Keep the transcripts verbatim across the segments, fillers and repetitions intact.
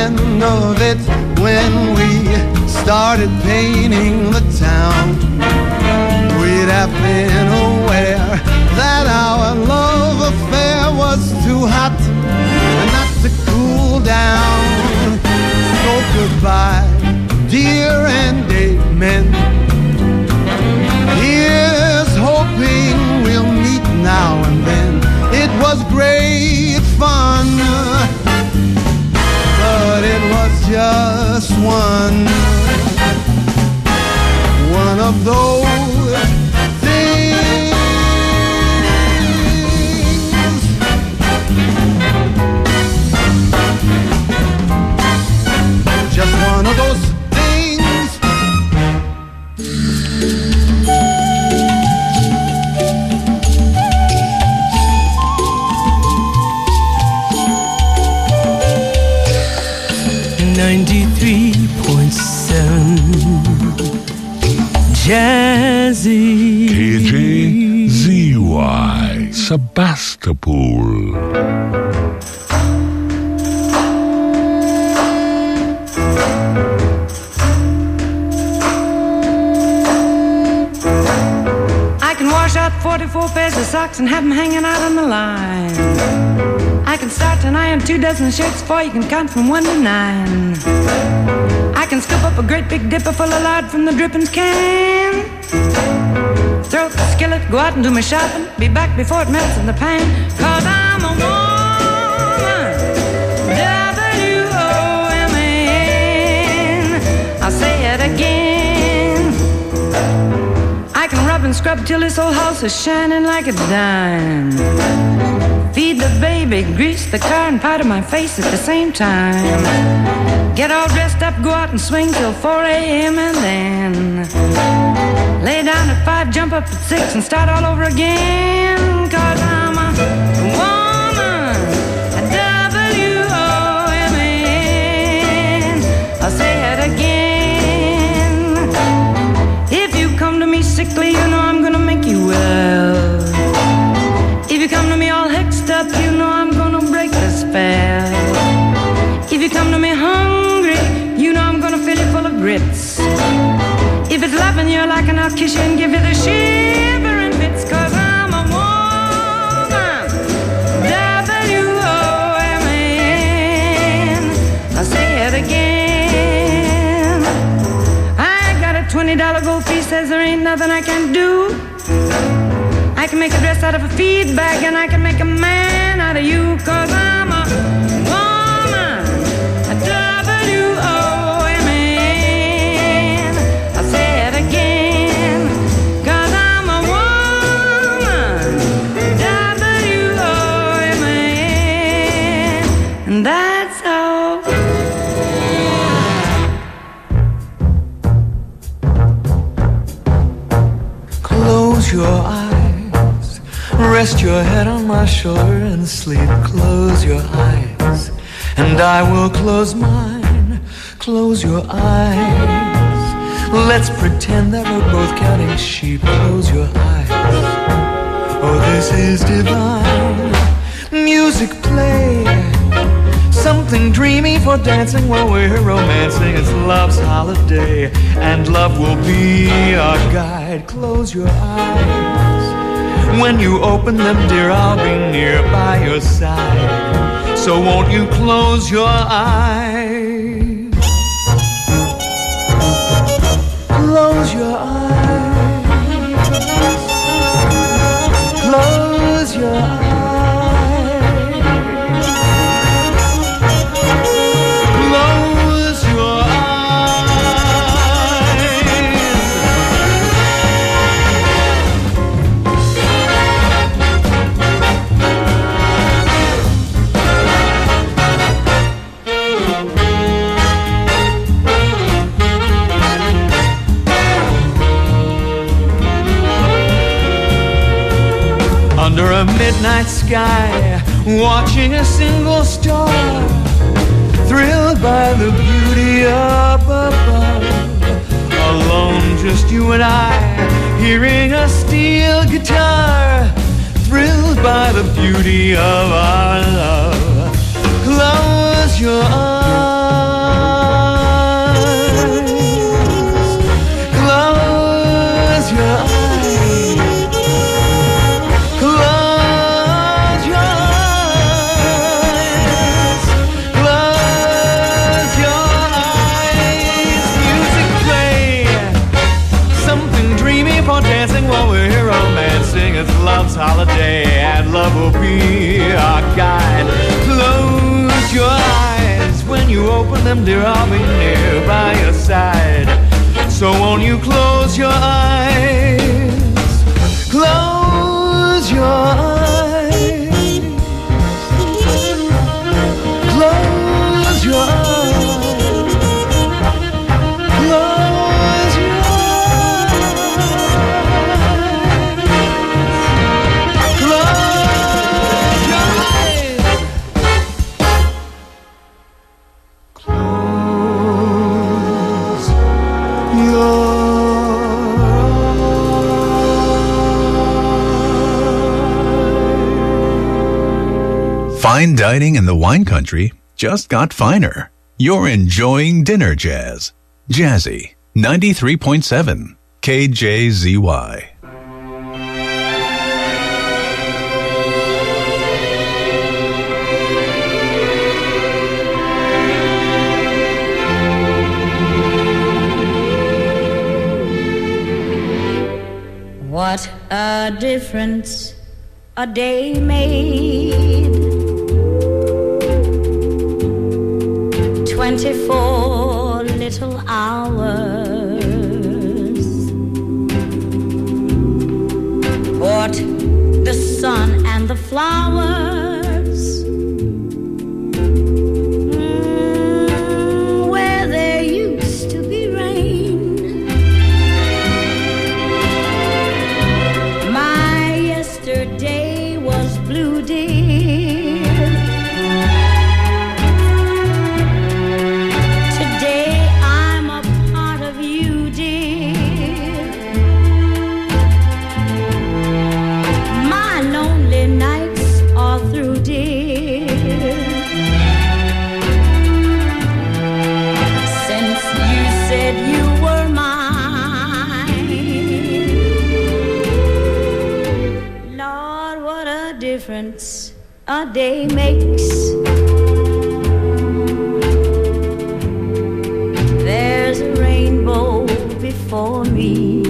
end of it when we started painting the town. We'd have been aware that our love affair was too hot not to cool down. So goodbye, dear, and amen. Here's hoping we'll meet now and then. It was great fun, but it was just one, one of those things, just one of those things. ninety-three point seven Jazzy K J Z Y Sebastopol. I can wash out forty-four pairs of socks and have them hanging out on the line. I can start to iron two dozen shirts before you can count from one to nine. I can scoop up a great big dipper full of lard from the drippings can. Throw up the skillet, go out and do my shopping, be back before it melts in the pan. Cause I'm a woman, W O M A N. I'll say it again. I can rub and scrub till this old house is shining like a dime. Feed the baby, grease the car, and powder my face at the same time. Get all dressed up, go out and swing till four a.m. and then lay down at five, jump up at six, and start all over again. Cause I'm a woman, a W O M A N. I'll say it again. If you come to me sickly, you know I'm gonna make you well. If you come to me all hexed up, you know I'm gonna break the spell. If you come to me hungry, you know I'm gonna fill you full of grits. If it's loving you like, and I'll kiss you and give you the shivering fits. Cause I'm a woman, W O M A N. I'll say it again. I got a twenty dollar gold piece, says there ain't nothing I can do. I can make a dress out of a feed bag, and I can make a man out of you. Cause I'm a woman, a W O M A N. I'll say it again. Cause I'm a woman, W O M A N. And that's all. Close your eyes, rest your head on my shoulder and sleep. Close your eyes, and I will close mine. Close your eyes, let's pretend that we're both counting sheep. Close your eyes, oh this is divine. Music play, something dreamy for dancing while we're romancing. It's love's holiday, and love will be our guide. Close your eyes, when you open them, dear, I'll be near by your side. So won't you close your eyes? Close your eyes. Close your eyes. Close your under a midnight sky, watching a single star, thrilled by the beauty up above. Alone, just you and I, hearing a steel guitar, thrilled by the beauty of our love. Close your eyes. them, dear, I'll be near by your side. So won't you close your eyes? Close your eyes. Close your eyes. Close your eyes. Close your eyes. Close your Fine dining in the wine country just got finer. You're enjoying Dinner Jazz. Jazzy, ninety-three point seven, K J Z Y. What a difference a day made. Twenty-four little hours. Bought the sun and the flowers. Mm, where there used to be rain. My yesterday was blue, dear. Today I'm a part of you, dear. My lonely nights are through, dear. Since you said you were mine, Lord, what a difference a day makes. There's a rainbow before me.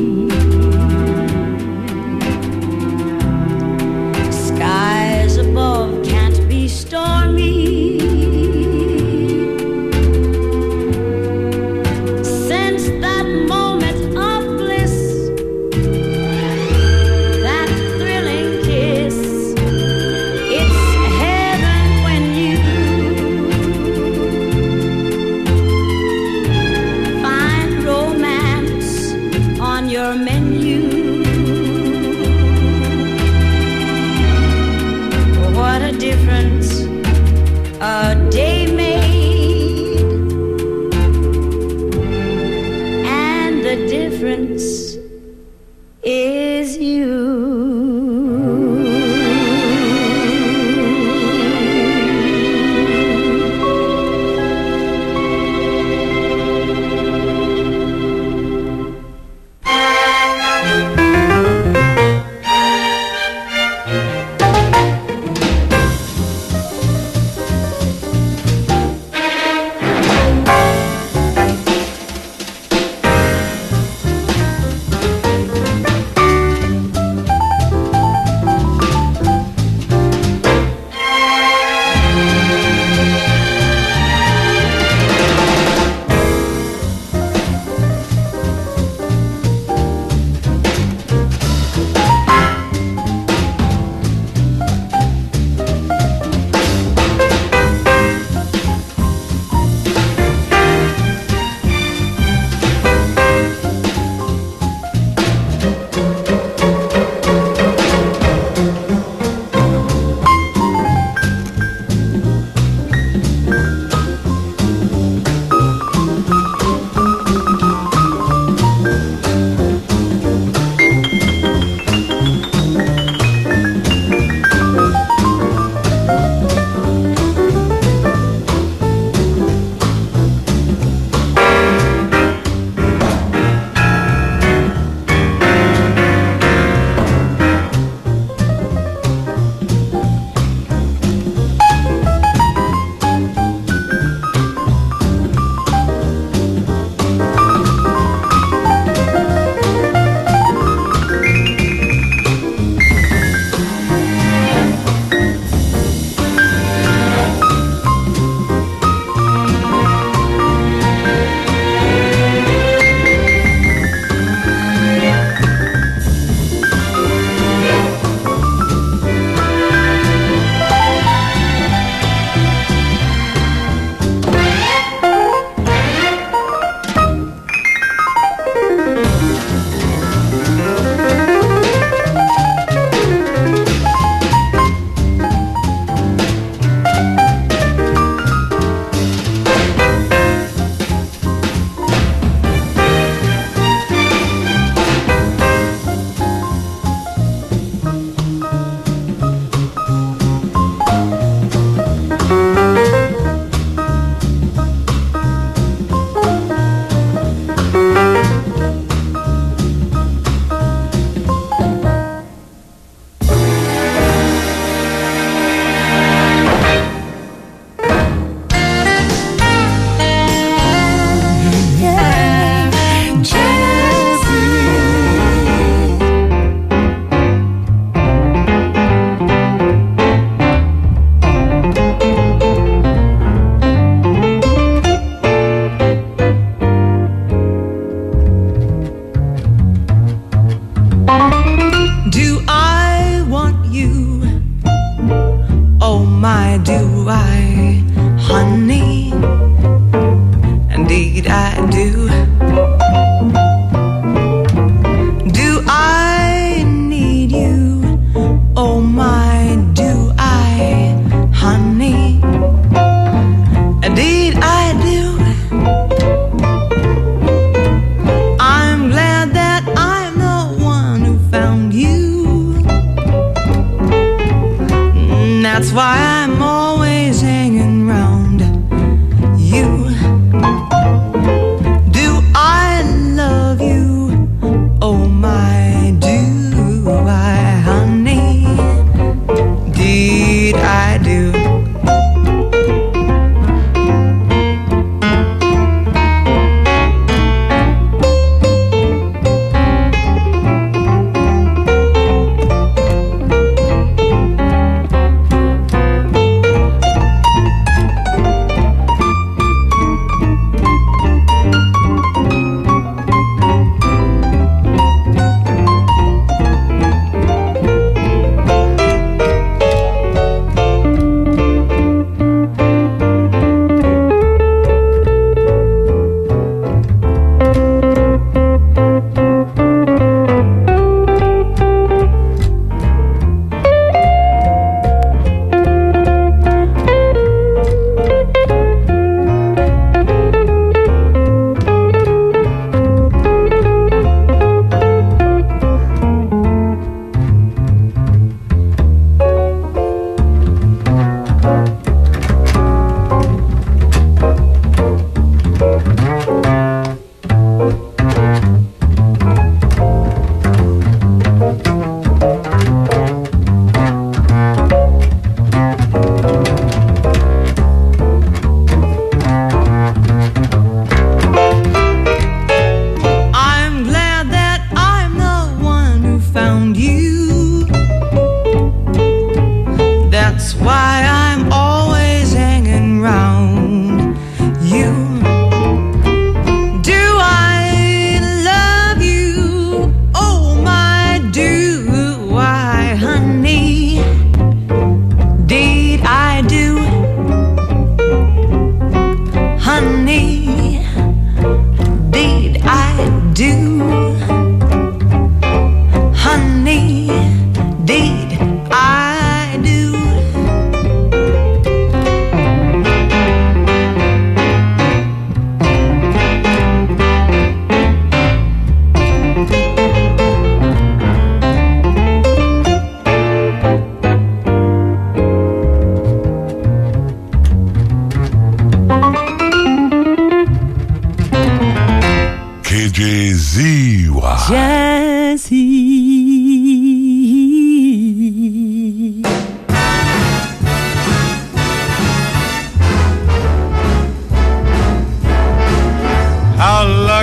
Skies above can't be stormy. Since that moment of bliss, that thrilling kiss, it's heaven when you find romance on your menu. What a difference a day made, and the difference is you.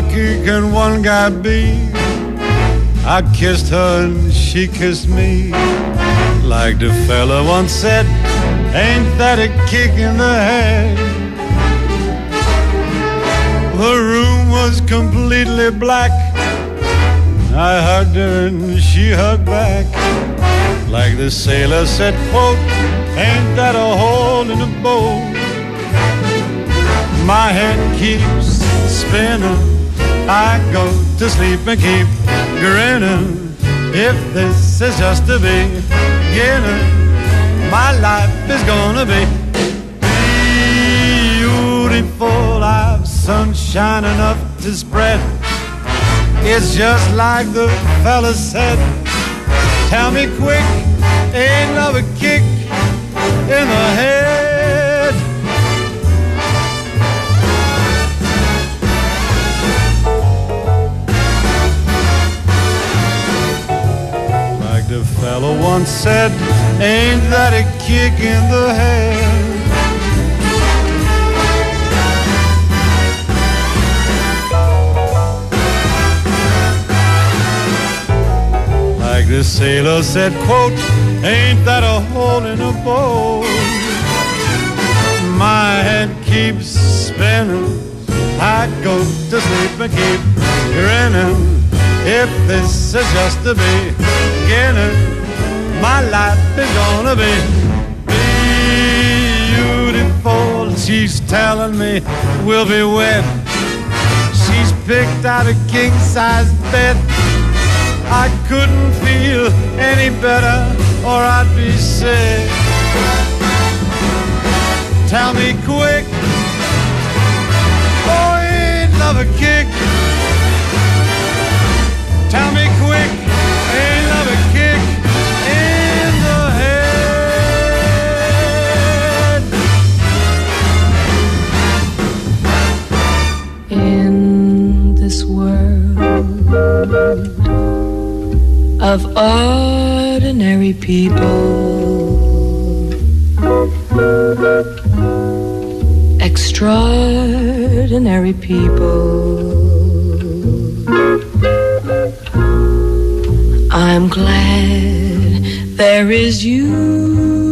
lucky can one guy be? I kissed her and she kissed me. Like the fella once said, ain't that a kick in the head? The room was completely black. I hugged her and she hugged back. Like the sailor said, quote, ain't that a hole in the boat? My head keeps spinning. I go to sleep and keep grinning. If this is just the beginning, my life is gonna be beautiful. I've sunshine enough to spread. It's just like the fella said. Tell me quick, ain't love a kick in the head? Like the fellow once said, ain't that a kick in the head? Like the sailor said, quote, ain't that a hole in a boat? My head keeps spinning. I go to sleep and keep grinning. If this is just the beginning, my life is gonna be beautiful. She's telling me we'll be wed. She's picked out a king-size bed. I couldn't feel any better or I'd be sick. Tell me quick, oh, ain't love a kick? Tell me quick, ain't love a kick in the head? In this world of ordinary people, extraordinary people, I'm glad there is you.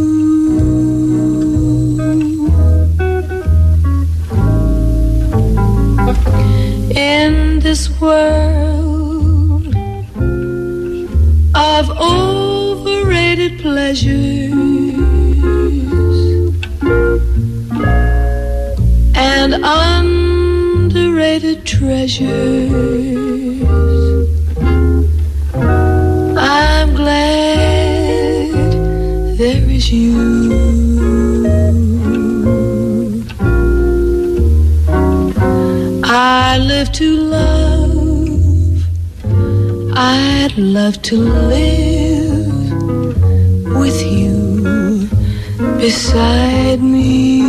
In this world of overrated pleasures and underrated treasures, I'm glad there is you. I live to love, I'd love to live with you beside me.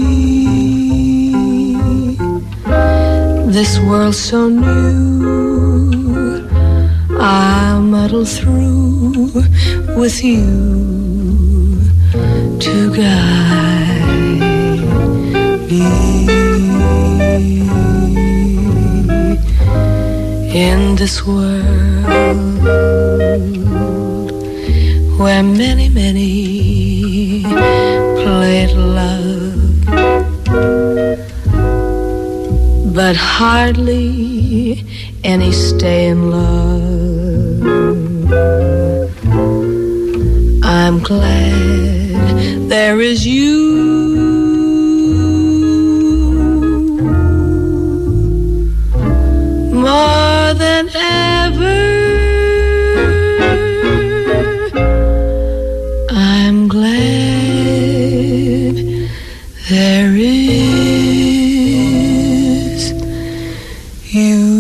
This world's so new, I'll muddle through with you to guide me. In this world where many, many play at love, but hardly any stay in love, I'm glad there is you. More than ever, I'm glad there is you.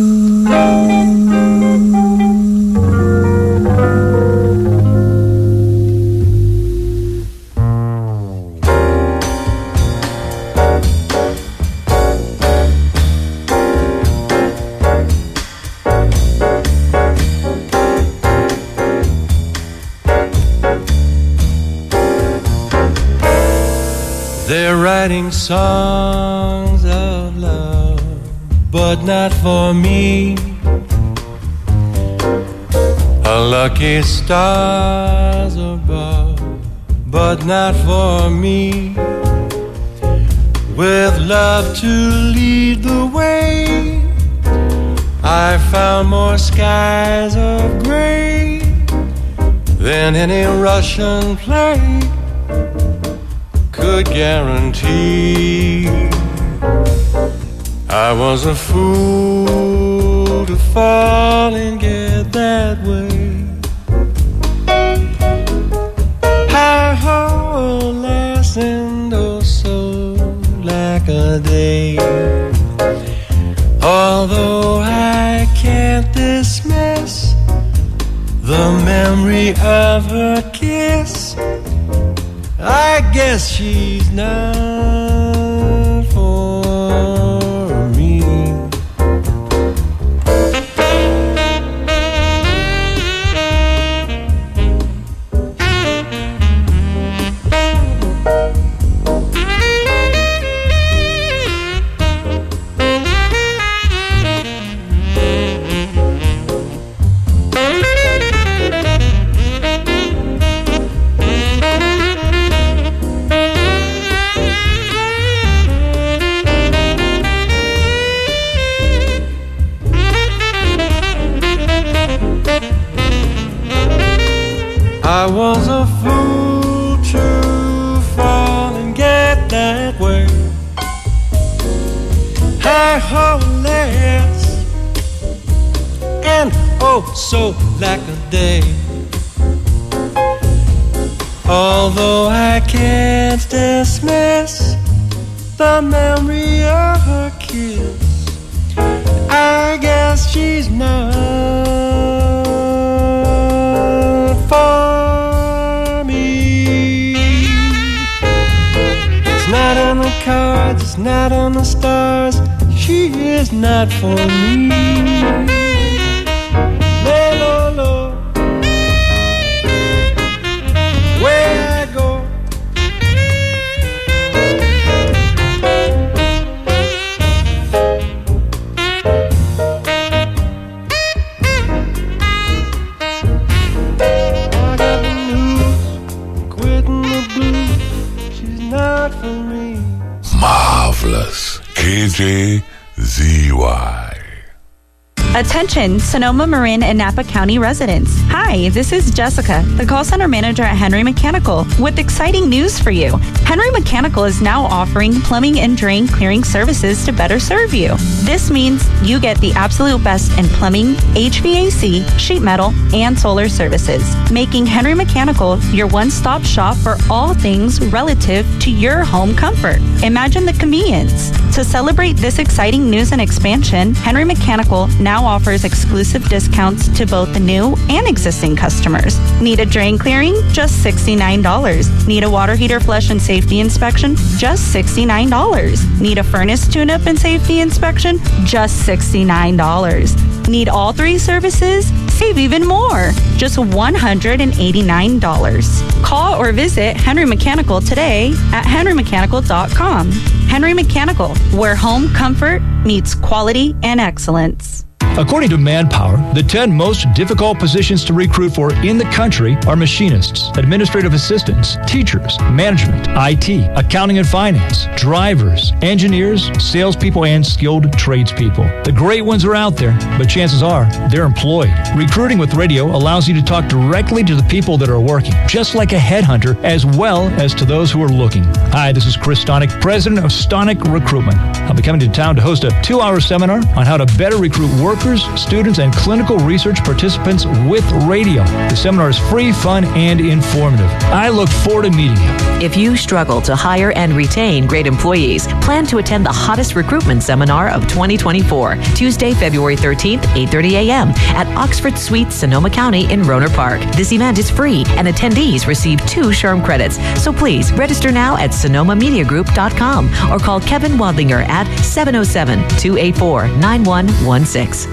They're writing songs of love but not for me. A lucky stars above, but not for me. With love to lead the way, I found more skies of gray than any Russian play could guarantee. I was a fool to fall and get that way. How whole last and oh so like a day. Although I can't dismiss the memory of her kiss, I guess she's not for me. I was a fool to fall and get that way. I hopeless and oh so like a day. Although I can't dismiss the memory of her kiss, I guess she's not for me. It's not on the cards, it's not on the stars. She is not for me. Lay low, low, where I go. Marvelous. K J Z Y. Attention, Sonoma, Marin, and Napa County residents. Hi, this is Jessica, the call center manager at Henry Mechanical, with exciting news for you. Henry Mechanical is now offering plumbing and drain clearing services to better serve you. This means you get the absolute best in plumbing, H V A C, sheet metal, and solar services, making Henry Mechanical your one-stop shop for all things relative to your home comfort. Imagine the convenience. To celebrate this exciting news and expansion, Henry Mechanical now offers exclusive discounts to both the new and existing customers. Need a drain clearing? Just sixty-nine dollars. Need a water heater flush and safety inspection? Just sixty-nine dollars. Need a furnace tune-up and safety inspection? Just sixty-nine dollars. Need all three services? Save even more. Just one hundred eighty-nine dollars. Call or visit Henry Mechanical today at henry mechanical dot com. Henry Mechanical, where home comfort meets quality and excellence. According to Manpower, the ten most difficult positions to recruit for in the country are machinists, administrative assistants, teachers, management, I T, accounting and finance, drivers, engineers, salespeople, and skilled tradespeople. The great ones are out there, but chances are they're employed. Recruiting with radio allows you to talk directly to the people that are working, just like a headhunter, as well as to those who are looking. Hi, this is Chris Stonick, president of Stonick Recruitment. I'll be coming to town to host a two-hour seminar on how to better recruit workers, students, and clinical research participants with radio. The seminar is free, fun, and informative. I look forward to meeting you. If you struggle to hire and retain great employees, plan to attend the hottest recruitment seminar of twenty twenty-four, Tuesday, February thirteenth, eight thirty a.m. at Oxford Suites, Sonoma County in Rohnert Park. This event is free, and attendees receive two SHRM credits. So please register now at sonoma media group dot com or call Kevin Wadlinger at seven oh seven, two eight four, nine one one six.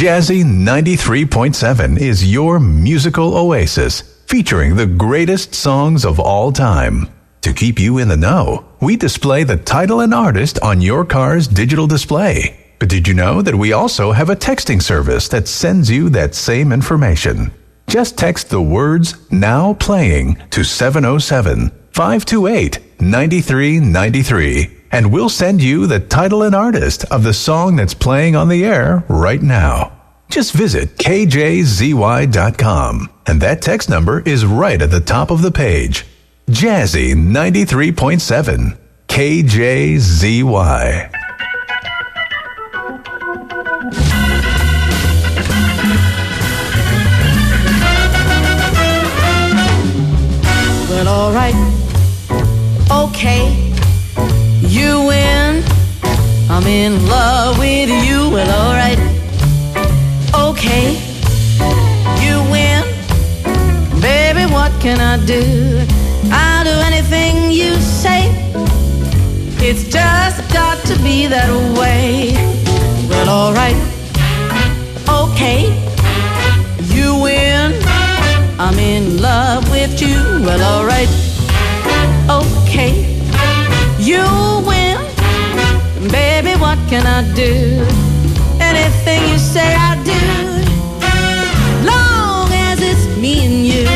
Jazzy ninety-three point seven is your musical oasis, featuring the greatest songs of all time. To keep you in the know, we display the title and artist on your car's digital display. But did you know that we also have a texting service that sends you that same information? Just text the words "Now Playing" to seven oh seven, five two eight, nine three nine three, and we'll send you the title and artist of the song that's playing on the air right now. Just visit K J Z Y dot com, and that text number is right at the top of the page. Jazzy ninety-three point seven, K J Z Y. Well, all right, okay, you win. I'm in love with you. Well, all right, okay, you win. Baby, what can I do? I'll do anything you say. It's just got to be that way. Well, all right, okay, you win. I'm in love with you. Well, all right, okay, you win. Baby, what can I do? Anything you say I do, long as it's me and you.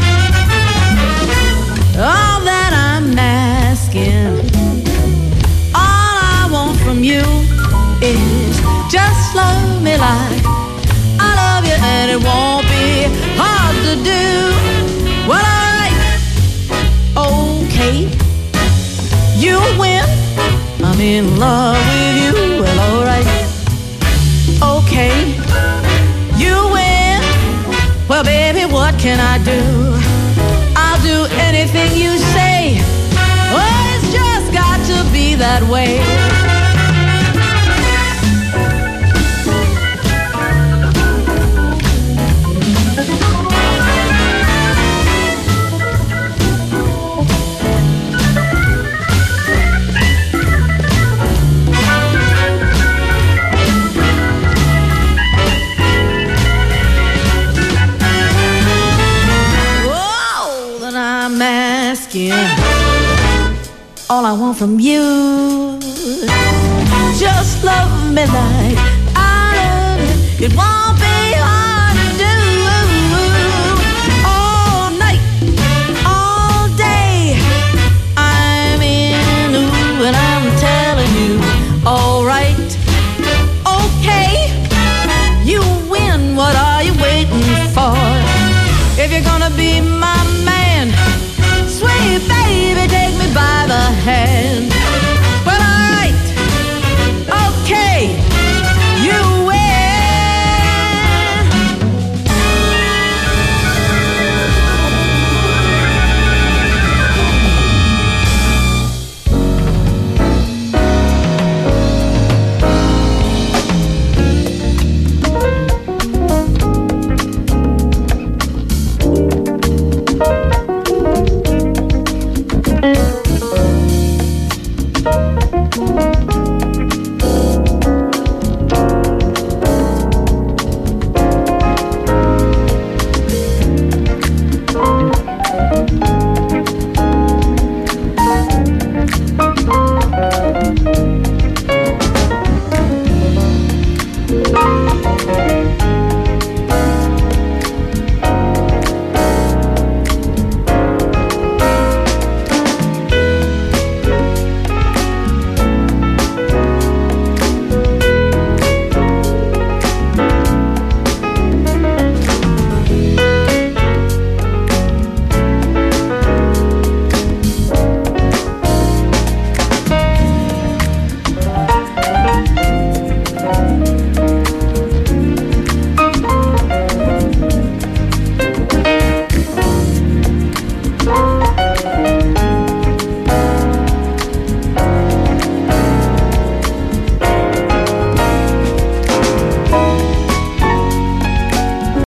All that I'm asking, all I want from you is just love me like I love you, and it won't be hard to do. Well, alright, okay, you win. I'm in love with you. Well, alright, okay, you win. Well, baby, what can I do? I'll do anything you say. Oh, it's just got to be that way. All I want from you, just love me like I love you. It won't be